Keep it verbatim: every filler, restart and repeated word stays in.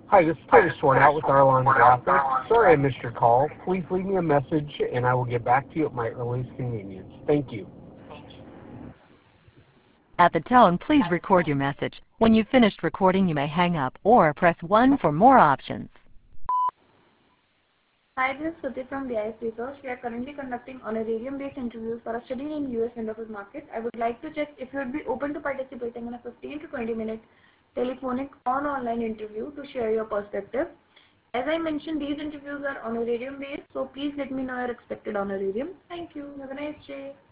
Hi, this is Tony Swartout with Arlon Graphics. Sorry I missed your call. Please leave me a message and I will get back to you at my earliest convenience. Thank you. At the tone, please record your message. When you've finished recording, you may hang up or press one for more options. Hi, this is Suti from B I S Research. We are currently conducting honorarium-based interviews for a study in U S Windows market. I would like to check if you would be open to participating in a fifteen to twenty minute telephonic or online interview to share your perspective. As I mentioned, these interviews are honorarium-based, so please let me know your expected honorarium. Thank you. Have a nice day.